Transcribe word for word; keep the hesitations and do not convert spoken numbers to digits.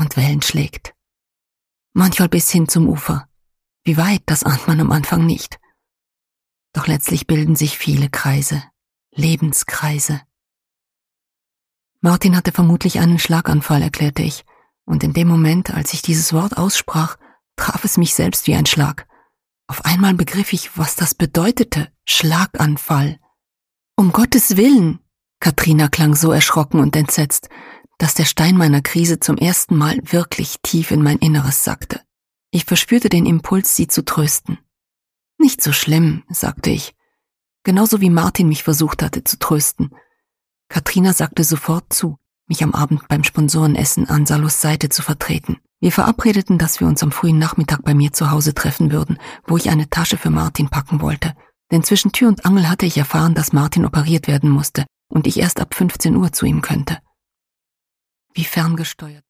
Sandwellen schlägt. Manchmal bis hin zum Ufer. Wie weit, das ahnt man am Anfang nicht. Doch letztlich bilden sich viele Kreise, Lebenskreise. Martin hatte vermutlich einen Schlaganfall, erklärte ich, und in dem Moment, als ich dieses Wort aussprach, traf es mich selbst wie ein Schlag. Auf einmal begriff ich, was das bedeutete, Schlaganfall. Um Gottes Willen! Katrina klang so erschrocken und entsetzt, dass der Stein meiner Krise zum ersten Mal wirklich tief in mein Inneres sackte. Ich verspürte den Impuls, sie zu trösten. Nicht so schlimm, sagte ich, genauso wie Martin mich versucht hatte zu trösten. Katrina sagte sofort zu, mich am Abend beim Sponsorenessen an Salos Seite zu vertreten. Wir verabredeten, dass wir uns am frühen Nachmittag bei mir zu Hause treffen würden, wo ich eine Tasche für Martin packen wollte. Denn zwischen Tür und Angel hatte ich erfahren, dass Martin operiert werden musste und ich erst ab fünfzehn Uhr zu ihm könnte. Wie ferngesteuert